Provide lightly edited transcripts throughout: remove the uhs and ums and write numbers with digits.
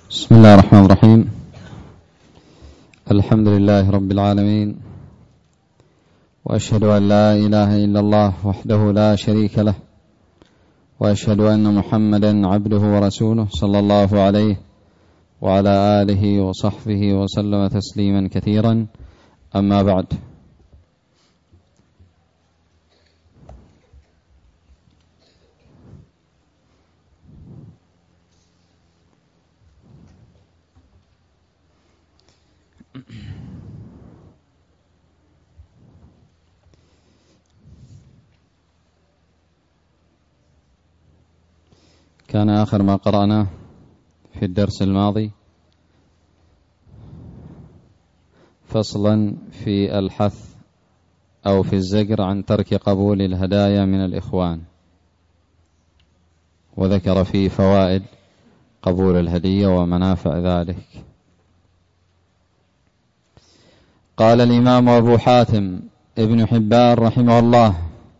بسم الله الرحمن الرحيم. الحمد لله رب العالمين، وأشهد أن لا إله إلا الله وحده لا شريك له، وأشهد أن محمدا عبده ورسوله صلى الله عليه وعلى آله وصحبه وسلم تسليما كثيرا. أما بعد، كان آخر ما قرأناه في الدرس الماضي فصلا في الحث أو في الزجر عن ترك قبول الهدايا من الإخوان، وذكر فيه فوائد قبول الهدية ومنافع ذلك. قال الإمام أبو حاتم ابن حبان رحمه الله: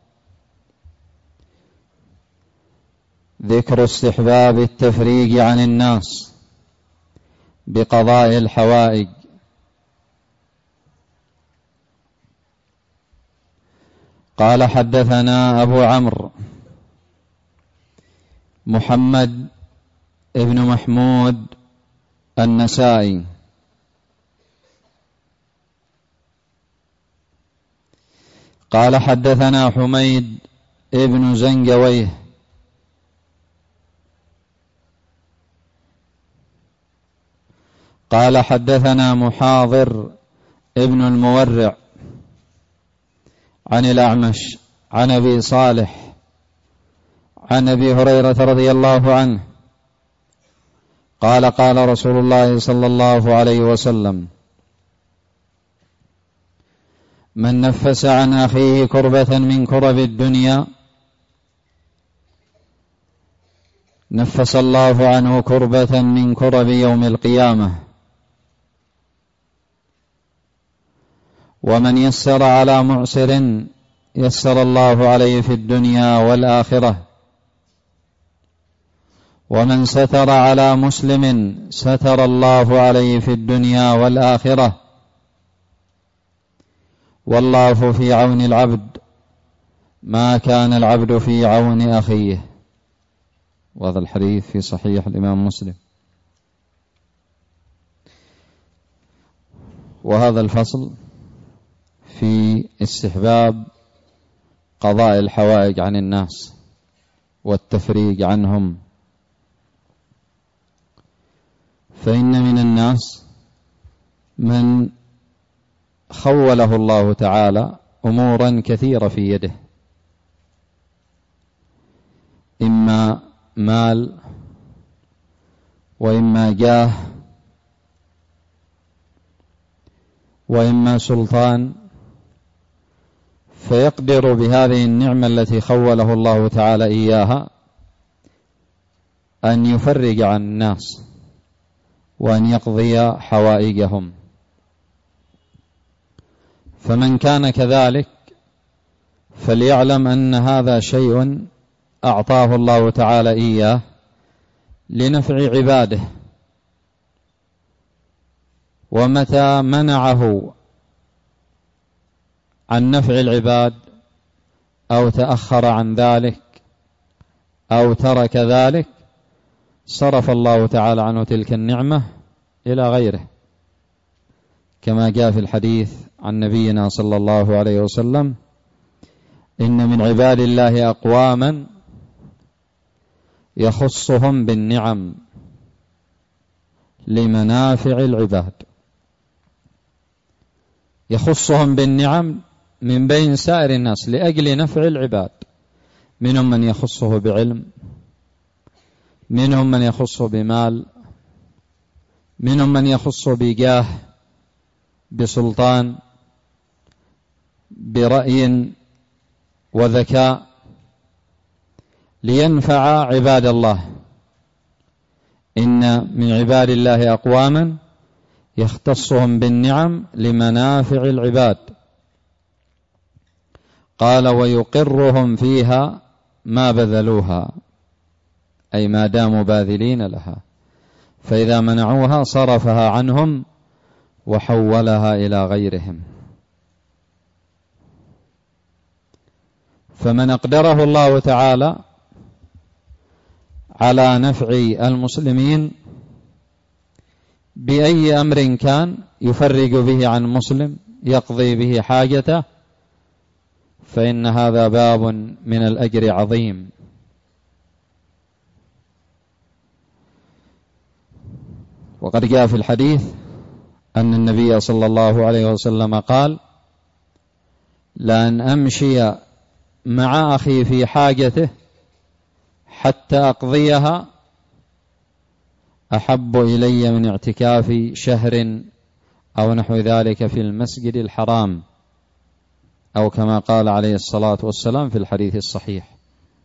ذكر استحباب التفريج عن الناس بقضاء الحوائج. قال: حدثنا أبو عمرو محمد ابن محمود النسائي قال: حدثنا حميد ابن زنجويه قال: حدثنا محاضر ابن المورع عن الأعمش عن أبي صالح عن أبي هريرة رضي الله عنه قال: قال رسول الله صلى الله عليه وسلم: من نفس عن أخيه كربة من كرب الدنيا نفس الله عنه كربة من كرب يوم القيامة. ومن يسر على معسر يسر الله عليه في الدنيا والآخرة. ومن ستر على مسلم ستر الله عليه في الدنيا والآخرة. والله في عون العبد ما كان العبد في عون أخيه. وهذا الحديث في صحيح الإمام مسلم. وهذا الفصل في استحباب قضاء الحوائج عن الناس والتفريج عنهم. فإن من الناس من خوله الله تعالى أمورا كثيرة في يده، إما مال وإما جاه وإما سلطان، فيقدر بهذه النعمة التي خوله الله تعالى إياها أن يفرج عن الناس وأن يقضي حوائجهم. فمن كان كذلك فليعلم أن هذا شيء أعطاه الله تعالى إياه لنفع عباده، ومتى منعه عن نفع العباد أو تأخر عن ذلك أو ترك ذلك صرف الله تعالى عنه تلك النعمة إلى غيره، كما جاء في الحديث عن نبينا صلى الله عليه وسلم: إن من عباد الله أقواما يخصهم بالنعم لمنافع العباد. يخصهم بالنعم من بين سائر الناس لأجل نفع العباد. منهم من يخصه بعلم، منهم من يخصه بمال، منهم من يخصه بجاه، بسلطان، برأي وذكاء، لينفع عباد الله. إن من عباد الله أقواما يختصهم بالنعم لمنافع العباد. قال: ويقرهم فيها ما بذلوها، أي ما داموا باذلين لها. فإذا منعوها صرفها عنهم وحولها إلى غيرهم. فمن أقدره الله تعالى على نفع المسلمين بأي أمر كان يفرج به عن مسلم يقضي به حاجته، فإن هذا باب من الأجر عظيم. وقد جاء في الحديث أن النبي صلى الله عليه وسلم قال: لأن أمشي مع أخي في حاجته حتى أقضيها أحب إلي من اعتكاف شهر أو نحو ذلك في المسجد الحرام، أو كما قال عليه الصلاة والسلام في الحديث الصحيح.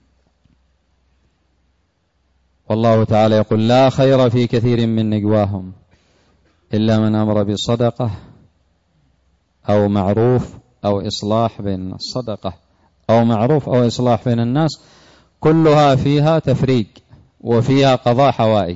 والله تعالى يقول: لا خير في كثير من نجواهم إلا من أمر بصدقة أو معروف أو إصلاح بين الناس. صدقة أو معروف أو إصلاح بين الناس كلها فيها تفريق وفيها قضاء حوائج.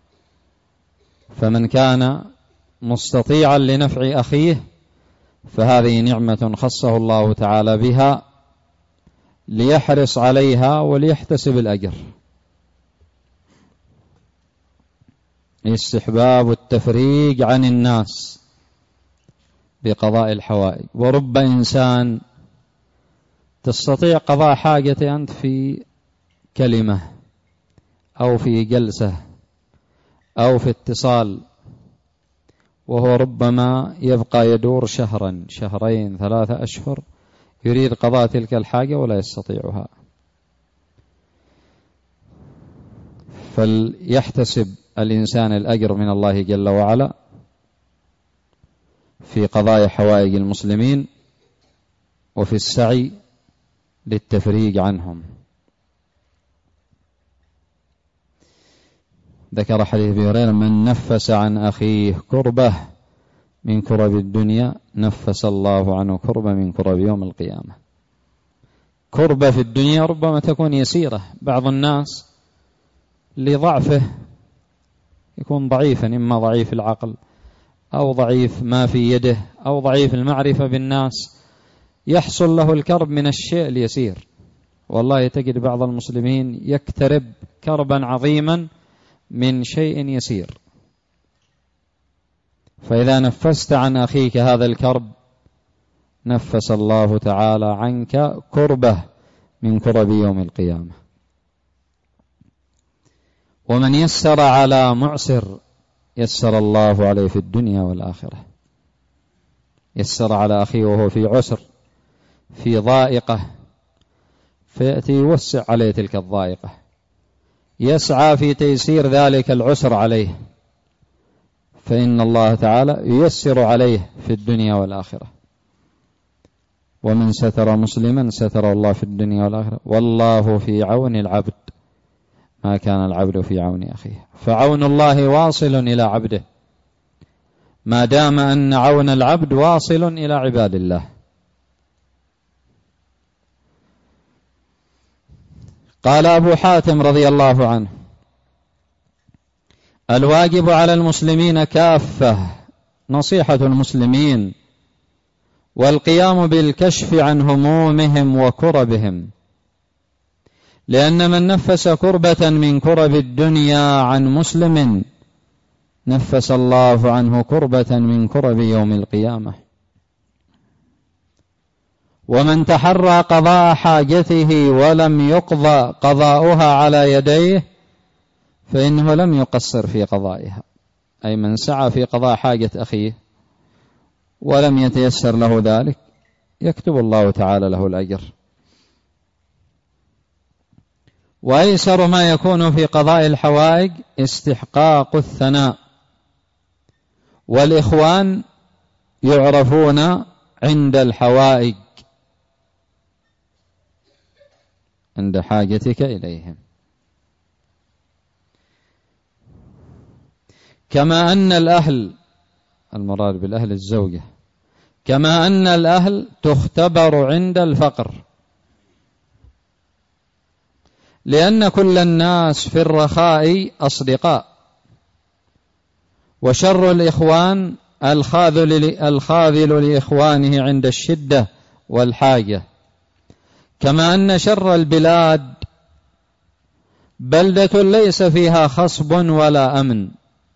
فمن كان مستطيعا لنفع أخيه فهذه نعمة خصه الله تعالى بها ليحرص عليها وليحتسب الأجر. استحباب التفريج عن الناس بقضاء الحوائج. ورب إنسان تستطيع قضاء حاجة أنت في كلمة أو في جلسة أو في اتصال، وهو ربما يبقى يدور شهرا شهرين 3 أشهر يريد قضاء تلك الحاجة ولا يستطيعها. فليحتسب الإنسان الأجر من الله جل وعلا في قضاء حوائج المسلمين وفي السعي للتفريج عنهم. ذكر حديث أبي هريرة: من نفس عن أخيه كربة من كرب الدنيا نفس الله عنه كربة من كرب يوم القيامة. كربة في الدنيا ربما تكون يسيرة، بعض الناس لضعفه يكون ضعيفا، إما ضعيف العقل أو ضعيف ما في يده أو ضعيف المعرفة بالناس، يحصل له الكرب من الشيء اليسير. والله تجد بعض المسلمين يكترب كربا عظيما من شيء يسير. فإذا نفست عن أخيك هذا الكرب نفس الله تعالى عنك كربة من كرب يوم القيامة. ومن يسر على معسر يسر الله عليه في الدنيا والآخرة. يسر على أخيه وهو في عسر في ضائقة، فيأتي يوسع عليه تلك الضائقة، يسعى في تيسير ذلك العسر عليه، فإن الله تعالى ييسر عليه في الدنيا والآخرة. ومن ستر مسلما ستر الله في الدنيا والآخرة، والله في عون العبد ما كان العبد في عون أخيه. فعون الله واصل إلى عبده ما دام أن عون العبد واصل إلى عباد الله. قال أبو حاتم رضي الله عنه: الواجب على المسلمين كافة نصيحة المسلمين والقيام بالكشف عن همومهم وكربهم، لأن من نفس كربة من كرب الدنيا عن مسلم نفس الله عنه كربة من كرب يوم القيامة. ومن تحرى قضاء حاجته ولم يقضى قضاؤها على يديه فإنه لم يقصر في قضائها، أي من سعى في قضاء حاجة أخيه ولم يتيسر له ذلك يكتب الله تعالى له الأجر. وأيسر ما يكون في قضاء الحوائج استحقاق الثناء، والإخوان يعرفون عند الحوائج عند حاجتك إليهم. كما أن الأهل، المراد بالأهل الزوجة، كما أن الأهل تختبر عند الفقر، لأن كل الناس في الرخاء أصدقاء وشر الإخوان الخاذل لإخوانه عند الشدة والحاجة، كما أن شر البلاد بلدة ليس فيها خصب ولا أمن.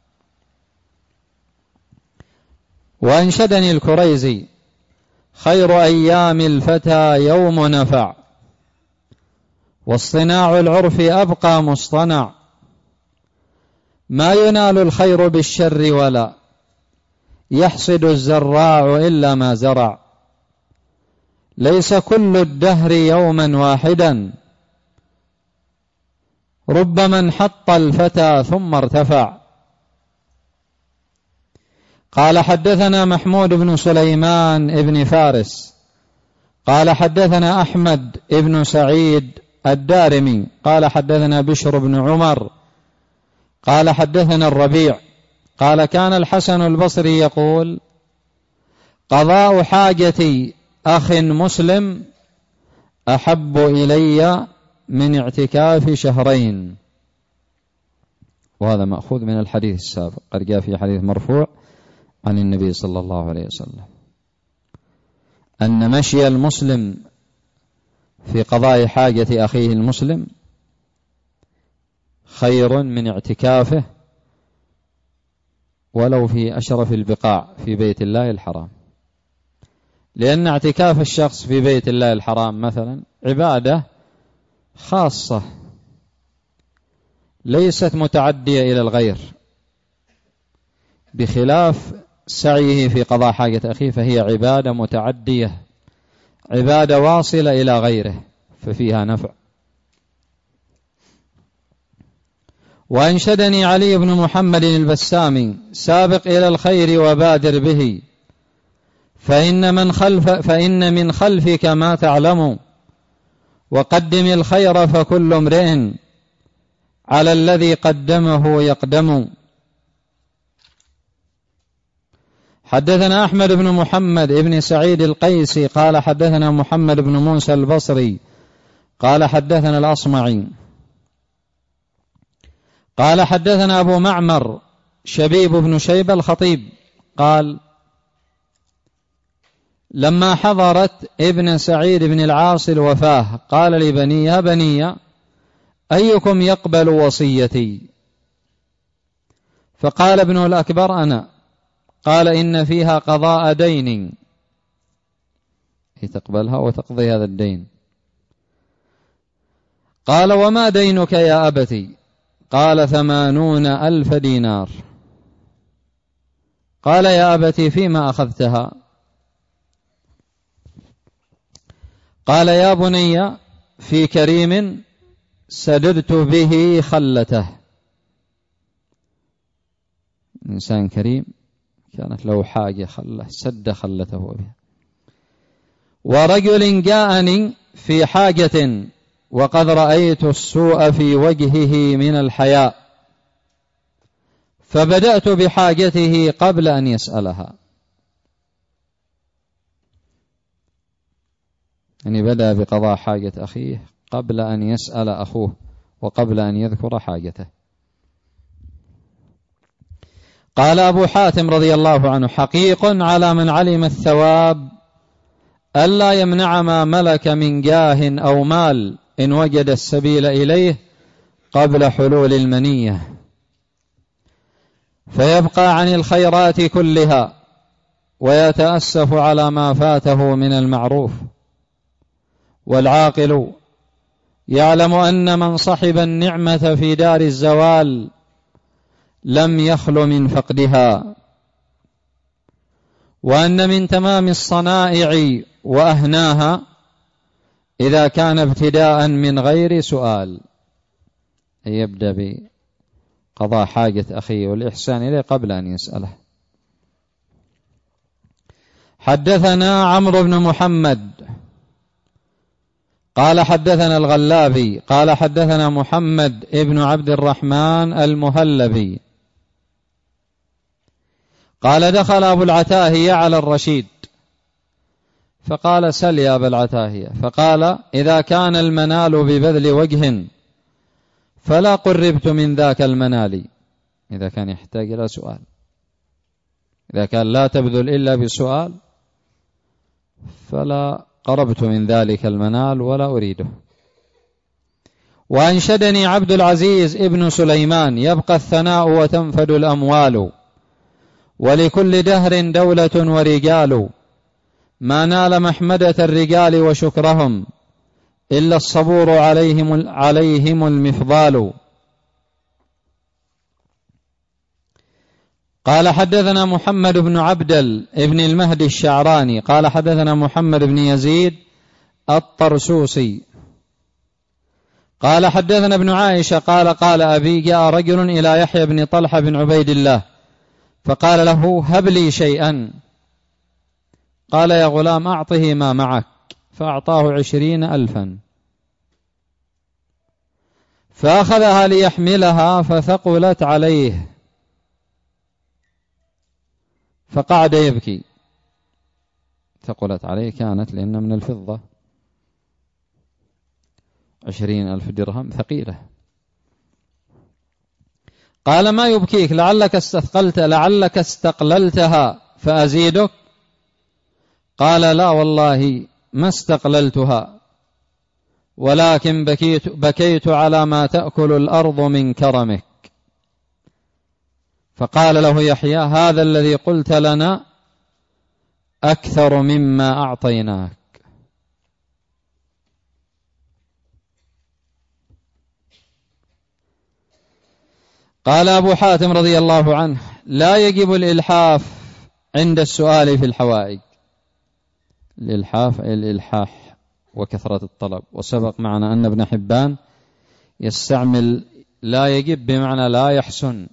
وأنشدني الكريزي: خير أيام الفتى يوم نفع، واصطناع العرف أبقى مصطنع، ما ينال الخير بالشر ولا يحصد الزراع إلا ما زرع، ليس كل الدهر يوما واحدا، ربما انحط الفتى ثم ارتفع. قال حدثنا محمود بن سليمان بن فارس قال حدثنا أحمد بن سعيد الدارمي قال حدثنا بشر بن عمر قال حدثنا الربيع قال كان الحسن البصري يقول: قضاء حاجة أخ مسلم أحب إلي من اعتكاف شهرين. وهذا مأخوذ من الحديث السابق، قد جاء في حديث مرفوع عن النبي صلى الله عليه وسلم أن مشي المسلم في قضاء حاجة أخيه المسلم خير من اعتكافه ولو في أشرف البقاع في بيت الله الحرام، لأن اعتكاف الشخص في بيت الله الحرام مثلا عبادة خاصة ليست متعدية إلى الغير، بخلاف سعيه في قضاء حاجة أخيه فهي عبادة متعدية، عبادة واصلة إلى غيره ففيها نفع. وأنشدني علي بن محمد البسامي: سابق إلى الخير وبادر به، فإن من خلفك ما تعلم، وقدم الخير فكل امرئ على الذي قدمه يقدم. حدثنا أحمد بن محمد بن سعيد القيسي قال حدثنا محمد بن موسى البصري قال حدثنا الأصمعي قال حدثنا أبو معمر شبيب بن شيبة الخطيب قال: لما حضرت ابن سعيد بن العاص الوفاة قال لبني: يا بني أيكم يقبل وصيتي؟ فقال ابنه الأكبر: أنا. قال: إن فيها قضاء دين، تقبلها وتقضي هذا الدين. قال: وما دينك يا أبتي؟ قال: 80,000 دينار. قال: يا أبتي فيما أخذتها؟ قال: يا بني في كريم سددت به خلته. إنسان كريم كانت له حاجة خله سد خلته بها. ورجل جاءني في حاجة وقد رأيت السوء في وجهه من الحياء، فبدأت بحاجته قبل أن يسألها. يعني بدأ بقضاء حاجة أخيه قبل أن يسأل أخوه وقبل أن يذكر حاجته. قال أبو حاتم رضي الله عنه: حقيق على من علم الثواب ألا يمنع ما ملك من جاه أو مال إن وجد السبيل إليه قبل حلول المنية، فيبقى عن الخيرات كلها ويتأسف على ما فاته من المعروف. والعاقل يعلم أن من صحب النعمة في دار الزوال لم يخل من فقدها، وأن من تمام الصنائع وأهناها إذا كان ابتداء من غير سؤال، يبدأ بقضاء حاجة أخيه والإحسان إليه قبل أن يسأله. حدثنا عمرو بن محمد قال حدثنا الغلابي قال حدثنا محمد ابن عبد الرحمن المهلبي قال: دخل أبو العتاهية على الرشيد فقال: سل يا أبا العتاهية. فقال: إذا كان المنال ببذل وجه فلا قربت من ذاك المنال. إذا كان يحتاج إلى سؤال إذا كان لا تبذل إلا بسؤال فلا قربت من ذلك المنال ولا أريده. وأنشدني عبد العزيز ابن سليمان: يبقى الثناء وتنفد الأموال، ولكل دهر دولة ورجال، ما نال محمدة الرجال وشكرهم، إلا الصبور عليهم المفضال. قال حدثنا محمد بن عبدل ابن المهدي الشعراني قال حدثنا محمد بن يزيد الطرسوسي قال حدثنا ابن عائشة قال أبي: جاء رجل إلى يحيى بن طلحة بن عبيد الله فقال له: هب لي شيئا. قال: يا غلام أعطه ما معك. فأعطاه 20,000، فأخذها ليحملها فثقلت عليه فقعد يبكي. ثقلت عليه كانت لأن من الفضة، 20,000 درهم ثقيلة. قال: ما يبكيك؟ لعلك استقللتها فأزيدك؟ قال: لا والله ما استقللتها، ولكن بكيت على ما تأكل الأرض من كرمك. فقال له يحيى: هذا الذي قلت لنا أكثر مما أعطيناك. قال أبو حاتم رضي الله عنه: لا يجب الإلحاف عند السؤال في الحوائج. الإلحاح وكثرة الطلب. وسبق معنا أن ابن حبان يستعمل لا يجب بمعنى لا يحسن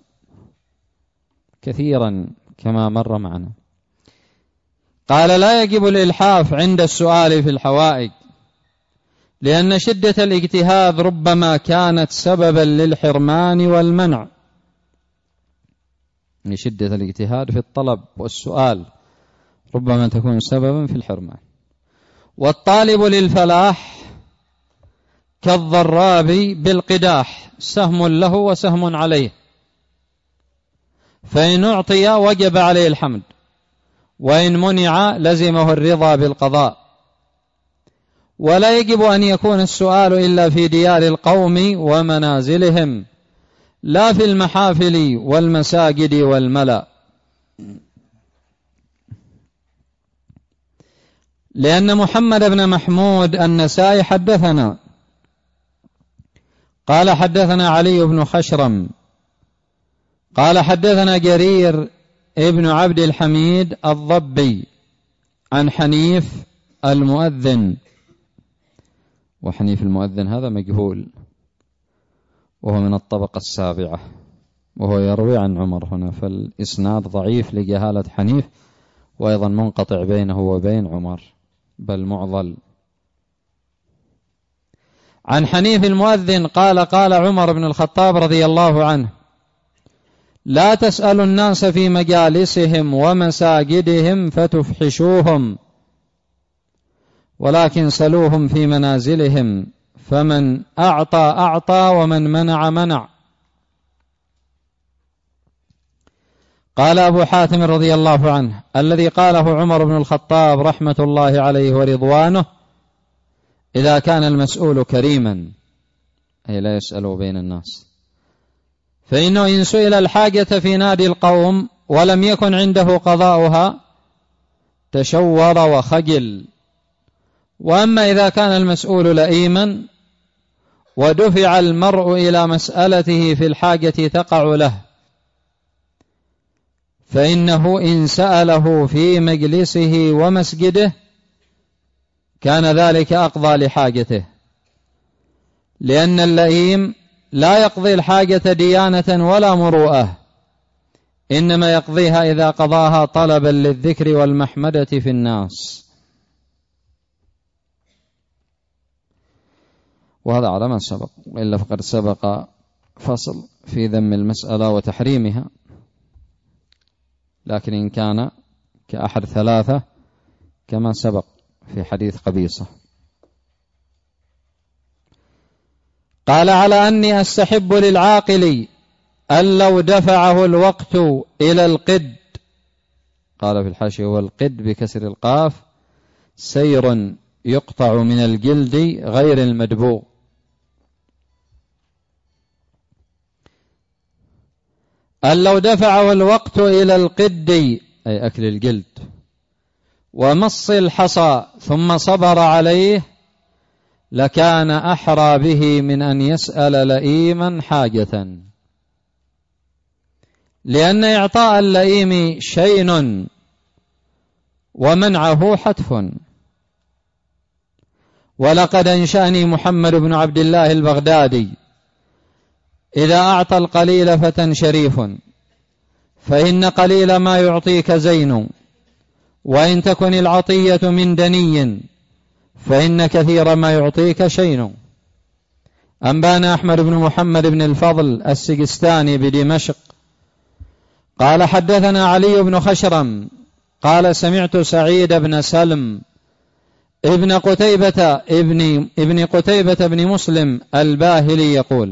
كثيرا كما مر معنا. قال: لا يجب الإلحاف عند السؤال في الحوائج، لأن شدة الاجتهاد ربما كانت سببا للحرمان والمنع. شدة الاجتهاد في الطلب والسؤال ربما تكون سببا في الحرمان. والطالب للفلاح كالضراب بالقداح، سهم له وسهم عليه، فإن أعطي وجب عليه الحمد، وإن منع لزمه الرضا بالقضاء. ولا يجب أن يكون السؤال إلا في ديار القوم ومنازلهم، لا في المحافل والمساجد والملا، لأن محمد بن محمود النسائي حدثنا قال حدثنا علي بن خشرم قال حدثنا جرير ابن عبد الحميد الضبي عن حنيف المؤذن. وحنيف المؤذن هذا مجهول، وهو من الطبقة السابعة، وهو يروي عن عمر هنا، فالإسناد ضعيف لجهالة حنيف، وأيضا منقطع بينه وبين عمر بل معضل. عن حنيف المؤذن قال عمر بن الخطاب رضي الله عنه: لا تسألوا الناس في مجالسهم ومساجدهم فتفحشوهم، ولكن سلوهم في منازلهم، فمن أعطى ومن منع. قال أبو حاتم رضي الله عنه: الذي قاله عمر بن الخطاب رحمة الله عليه ورضوانه: إذا كان المسؤول كريما، أي لا يسأل بين الناس، فإنه إن سئل الحاجة في نادي القوم ولم يكن عنده قضاؤها تشور وخجل. وأما إذا كان المسؤول لئيما ودفع المرء إلى مسألته في الحاجة تقع له، فإنه إن سأله في مجلسه ومسجده كان ذلك أقضى لحاجته، لأن اللئيم لا يقضي الحاجة ديانة ولا مروءة، إنما يقضيها إذا قضاها طلبا للذكر والمحمدة في الناس. وهذا على ما سبق، وإلا فقد سبق فصل في ذم المسألة وتحريمها، لكن إن كان كأحد ثلاثة كما سبق في حديث قبيصة. قال: على أني أستحب للعاقل أن لو دفعه الوقت إلى القد قال في الحاشية: والقد بكسر القاف سير يقطع من الجلد غير المدبوغ. أن لو دفعه الوقت إلى القد أي أكل الجلد ومص الحصى ثم صبر عليه لكان أحرى به من أن يسأل لئيما حاجة، لأن إعطاء اللئيم شين ومنعه حتف. ولقد أنشأني محمد بن عبد الله البغدادي: إذا أعطى القليل فتى شريف، فإن قليل ما يعطيك زين، وإن تكن العطية من دني فإن كثير ما يعطيك شين. أنبانا أحمد بن محمد بن الفضل السجستاني بدمشق قال: حدثنا علي بن خشرم قال: سمعت سعيد بن سلم ابن قتيبة بن مسلم الباهلي يقول: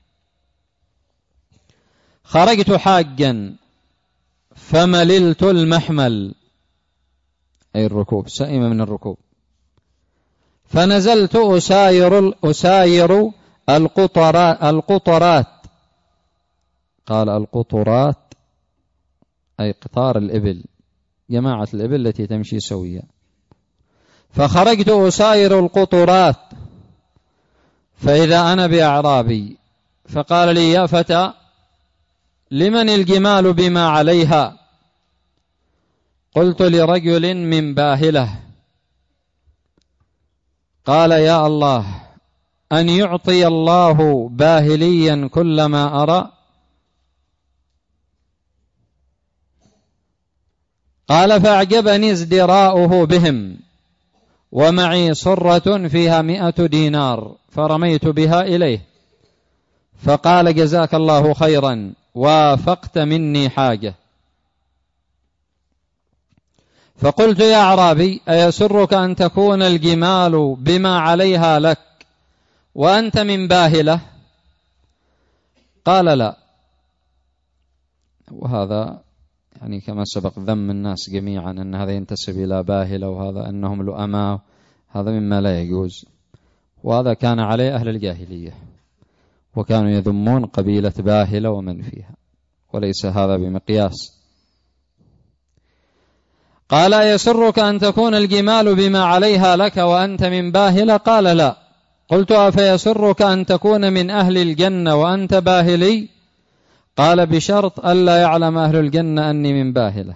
خرجت حاجا فمللت المحمل أي الركوب، سئم من الركوب، فنزلت أساير القطرات. قال: القطرات أي قطار الإبل، جماعة الإبل التي تمشي سويا. فخرجت أساير القطرات فإذا أنا بأعرابي فقال لي: يا فتى، لمن الجمال بما عليها؟ قلت: لرجل من باهلة. قال: يا الله، أن يعطي الله باهليا كل ما أرى. قال: فأعجبني ازدراؤه بهم، ومعي صرة فيها 100 دينار، فرميت بها إليه، فقال: جزاك الله خيرا، وافقت مني حاجة. فقلت: يا أعرابي، أيسرك أن تكون الجمال بما عليها لك وأنت من باهلة؟ قال: لا. وهذا يعني كما سبق ذم الناس جميعا أن هذا ينتسب إلى باهلة، وهذا أنهم لؤماء، هذا مما لا يجوز، وهذا كان عليه أهل الجاهلية، وكانوا يذمون قبيلة باهلة ومن فيها، وليس هذا بمقياس. قال: يسرك أن تكون الجمال بما عليها لك وأنت من باهلة؟ قال: لا. قلت: أفيسرك أن تكون من أهل الجنة وأنت باهلي؟ قال: بشرط ألا يعلم أهل الجنة أني من باهلة.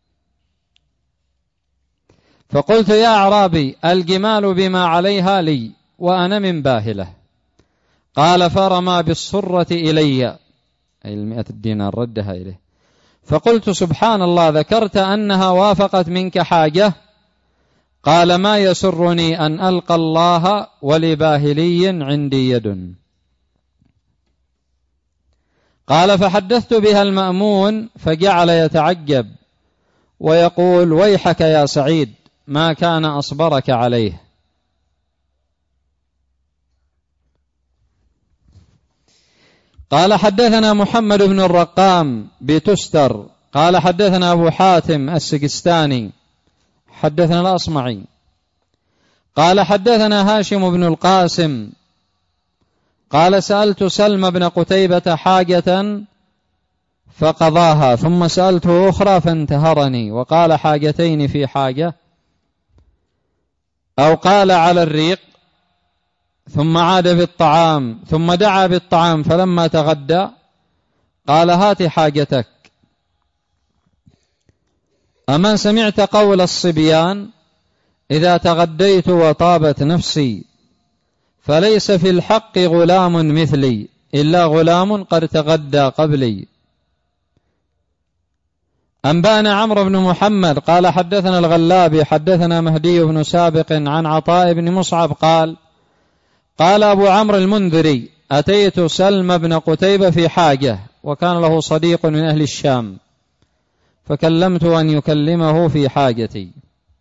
فقلت: يا أعرابي، الجمال بما عليها لي وأنا من باهلة. قال: فرمى بالصرة إلي، أي 100 دينار ردها إليه. فقلت: سبحان الله، ذكرت أنها وافقت منك حاجة؟ قال: ما يسرني أن ألقى الله ولباهلي عندي يد. قال: فحدثت بها المأمون فجعل يتعجب ويقول: ويحك يا سعيد، ما كان أصبرك عليه. قال: حدثنا محمد بن الرقام بتستر قال: حدثنا أبو حاتم السجستاني حدثنا الأصمعي قال: حدثنا هاشم بن القاسم قال: سألت سلم بن قتيبة حاجة فقضاها، ثم سألته أخرى فانتهرني وقال: حاجتين في حاجة، أو قال على الريق، ثم عاد بالطعام، ثم دعا بالطعام، فلما تغدى قال: هات حاجتك. أما سمعت قول الصبيان: إذا تغديت وطابت نفسي فليس في الحق غلام مثلي إلا غلام قد تغدى قبلي. أنبانا عمرو بن محمد قال: حدثنا الغلابي حدثنا مهدي بن سابق عن عطاء بن مصعب قال: قال أبو عمرو المنذري: أتيت سلم بن قتيبة في حاجة، وكان له صديق من أهل الشام، فكلمت أن يكلمه في حاجتي،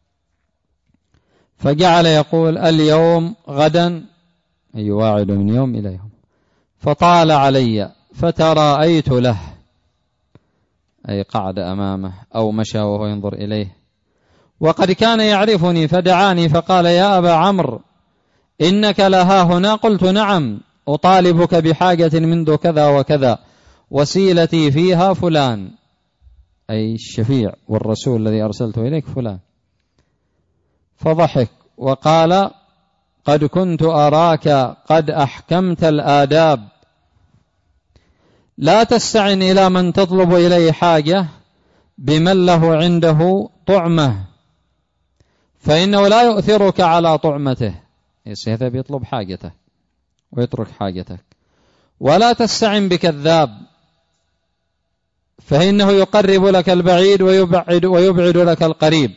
فجعل يقول: اليوم غدا، أي يواعد من يوم إلى يوم، فطال علي فتراءيت له، أي قعد أمامه أو مشى وهو ينظر إليه. وقد كان يعرفني فدعاني فقال: يا أبا عمرو إنك لها هنا؟ قلت: نعم، أطالبك بحاجة منذ كذا وكذا، وسيلتي فيها فلان، أي الشفيع والرسول الذي أرسلته إليك فلان. فضحك وقال: قد كنت أراك قد أحكمت الآداب، لا تستعن إلى من تطلب إليه حاجة بمن له عنده طعمة، فإنه لا يؤثرك على طعمته، يذهب يطلب حاجته ويترك حاجتك. ولا تستعن بكذاب، فإنه يقرب لك البعيد ويبعد لك القريب.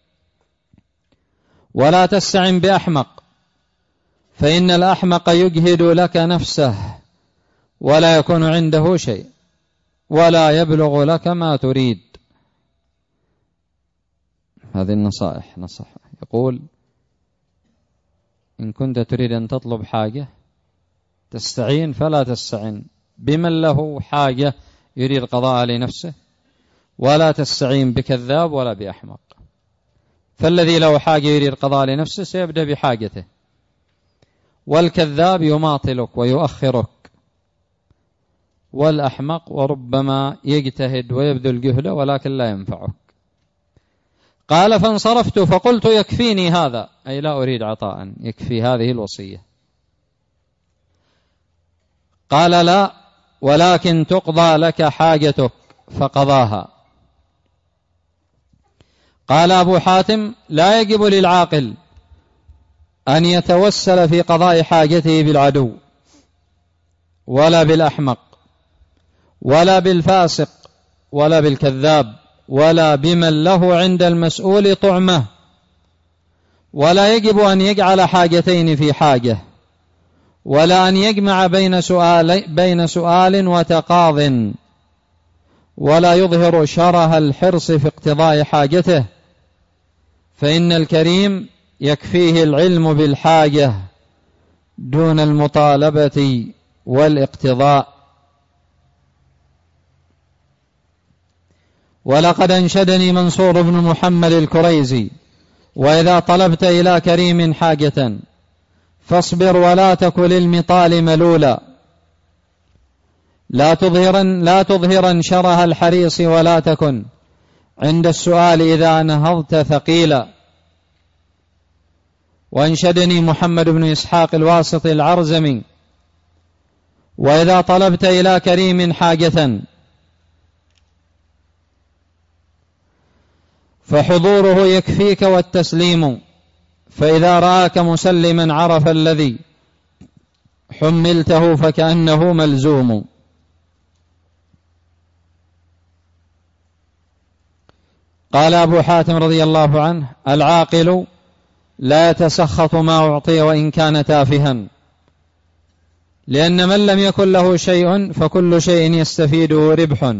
ولا تستعن بأحمق، فإن الأحمق يجهد لك نفسه ولا يكون عنده شيء ولا يبلغ لك ما تريد. هذه النصائح نصح. يقول: إن كنت تريد أن تطلب حاجة تستعين، فلا تستعين بمن له حاجة يريد قضاء لنفسه، ولا تستعين بكذاب ولا بأحمق. فالذي له حاجة يريد قضاء لنفسه سيبدأ بحاجته، والكذاب يماطلك ويؤخرك، والأحمق وربما يجتهد ويبذل جهده ولكن لا ينفعك. قال: فانصرفت فقلت: يكفيني هذا، أي لا أريد عطاء، يكفي هذه الوصية. قال: لا، ولكن تقضى لك حاجتك، فقضاها. قال أبو حاتم: لا يجب للعاقل أن يتوسل في قضاء حاجته بالعدو ولا بالأحمق ولا بالفاسق ولا بالكذاب ولا بمن له عند المسؤول طعمه، ولا يجب أن يجعل حاجتين في حاجة، ولا أن يجمع بين سؤال وتقاض، ولا يظهر شره الحرص في اقتضاء حاجته، فإن الكريم يكفيه العلم بالحاجة دون المطالبة والاقتضاء. ولقد أنشدني منصور بن محمد الكريزي: وإذا طلبت إلى كريم حاجة فاصبر ولا تك للمطال ملولا، لا تظهرن شره الحريص، ولا تكن عند السؤال إذا نهضت ثقيلا. وأنشدني محمد بن إسحاق الواسطي العرزمي: وإذا طلبت إلى كريم حاجة فحضوره يكفيك والتسليم، فإذا رآك مسلما عرف الذي حملته فكأنه ملزوم. قال أبو حاتم رضي الله عنه: العاقل لا يتسخط ما أعطي وإن كان تافها، لأن من لم يكن له شيء فكل شيء يستفيده ربح.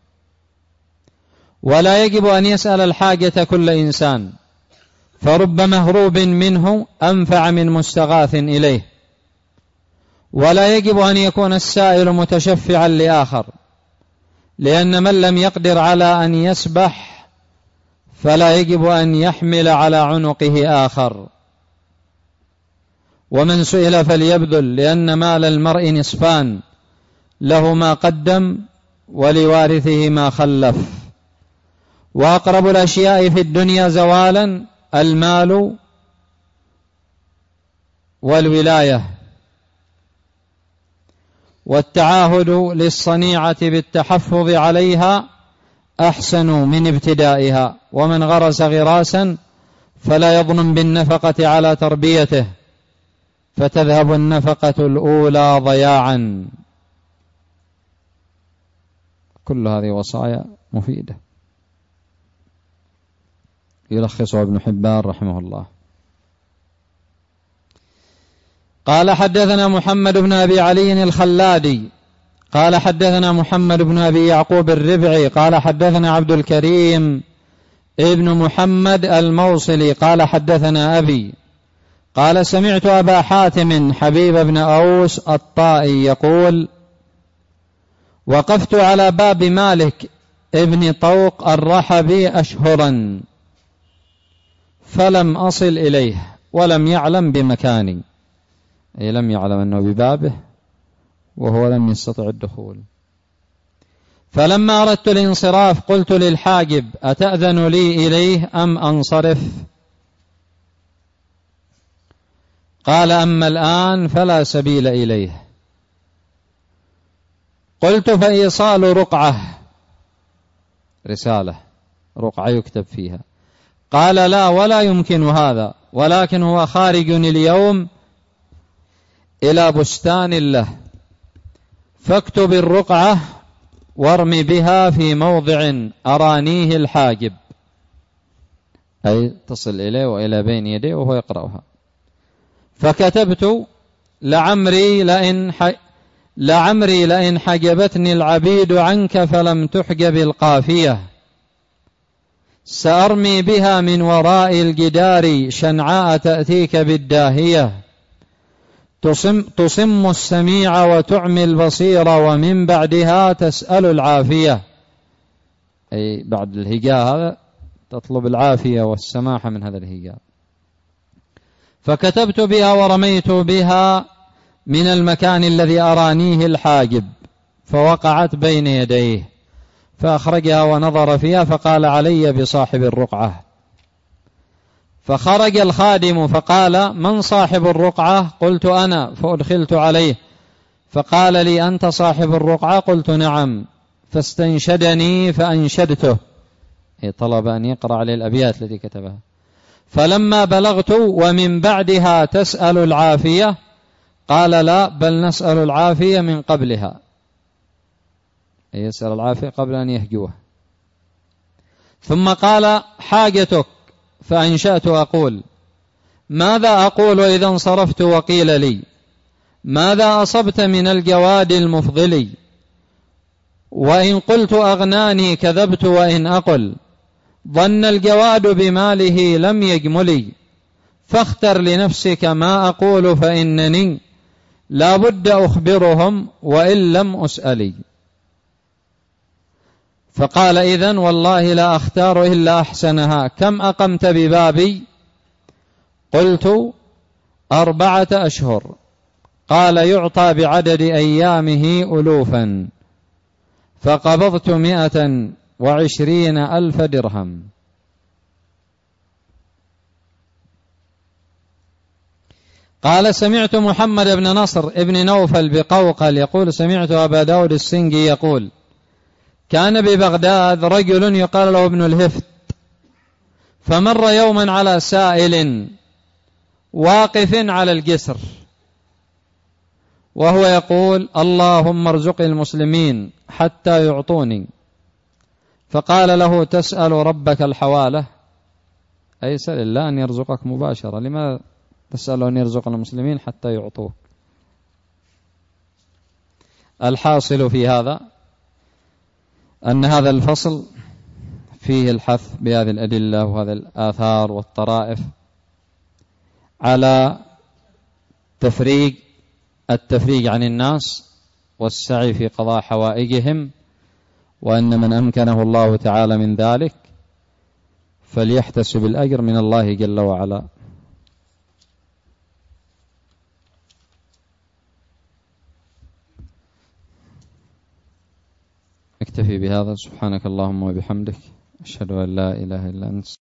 ولا يجب أن يسأل الحاجة كل إنسان، فرب مهروب منه أنفع من مستغاث إليه. ولا يجب أن يكون السائل متشفعا لآخر، لأن من لم يقدر على أن يسبح فلا يجب أن يحمل على عنقه آخر. ومن سئل فليبذل، لأن مال المرء نصفان: له ما قدم ولوارثه ما خلف. وأقرب الأشياء في الدنيا زوالا المال والولاية، والتعاهد للصنيعة بالتحفظ عليها أحسن من ابتدائها. ومن غرس غراسا فلا يظلم بالنفقة على تربيته، فتذهب النفقة الأولى ضياعا. كل هذه وصايا مفيدة يلخصها ابن حبان رحمه الله. قال: حدثنا محمد بن أبي علي الخلادي قال حدثنا محمد بن أبي يعقوب الربعي قال حدثنا عبد الكريم ابن محمد الموصلي قال حدثنا أبي قال: سمعت أبا حاتم حبيب بن أوس الطائي يقول: وقفت على باب مالك ابن طوق الرحبي أشهرا فلم أصل إليه ولم يعلم بمكاني، أي لم يعلم أنه ببابه وهو لم يستطع الدخول. فلما أردت الانصراف قلت للحاجب: أتأذن لي إليه أم أنصرف؟ قال: أما الآن فلا سبيل إليه. قلت: فإيصال رقعة، رسالة رقعة يكتب فيها. قال: لا، ولا يمكن هذا، ولكن هو خارج اليوم إلى بستان له، فاكتب الرقعة وارمي بها في موضع أرانيه الحاجب، أي تصل إليه وإلى بين يديه وهو يقرأها. فكتبت: لعمري لئن حجبتني العبيد عنك فلم تحجب القافية، سأرمي بها من وراء الجدار شنعاء تأتيك بالداهية، تصم السميع وتعمي البصير ومن بعدها تسأل العافية، أي بعد الهجاء هذا تطلب العافية والسماحة من هذا الهجاء. فكتبت بها ورميت بها من المكان الذي أرانيه الحاجب، فوقعت بين يديه، فأخرجها ونظر فيها فقال: علي بصاحب الرقعة. فخرج الخادم فقال: من صاحب الرقعة؟ قلت: أنا. فأدخلت عليه فقال لي: أنت صاحب الرقعة؟ قلت: نعم. فاستنشدني فأنشدته، طلب أن يقرأ عليه الأبيات التي كتبها. فلما بلغت: ومن بعدها تسأل العافية، قال: لا، بل نسأل العافية من قبلها، يسأل العافية قبل أن يهجوه. ثم قال: حاجتك؟ فأنشأت أقول: ماذا أقول إذا انصرفت وقيل لي: ماذا أصبت من الجواد المفضل؟ وإن قلت أغناني كذبت، وإن أقل ظن الجواد بماله لم يجملي، فاختر لنفسك ما أقول فإنني لا بد أخبرهم وإن لم أسألي. فقال: إذن والله لا أختار إلا أحسنها، كم أقمت ببابي؟ قلت: 4 أشهر. قال: يعطى بعدد أيامه ألوفا. فقبضت 120,000 درهم. قال: سمعت محمد بن نصر ابن نوفل بقوقل يقول: سمعت أبا داود السنجي يقول: كان ببغداد رجل يقال له ابن الهفت، فمر يوما على سائل واقف على الجسر وهو يقول: اللهم ارزق المسلمين حتى يعطوني. فقال له: تسأل ربك الحوالة؟ أي سأل الله أن يرزقك مباشرة، لما تسأل أن يرزق المسلمين حتى يعطوك؟ الحاصل في هذا أن هذا الفصل فيه الحث بهذه الأدلة وهذه الآثار والطرائف على التفريج عن الناس والسعي في قضاء حوائجهم، وأن من أمكنه الله تعالى من ذلك فليحتسب الأجر من الله جل وعلا. اكتفي بهذا. سبحانك اللهم وبحمدك، أشهد أن لا إله إلا أنت.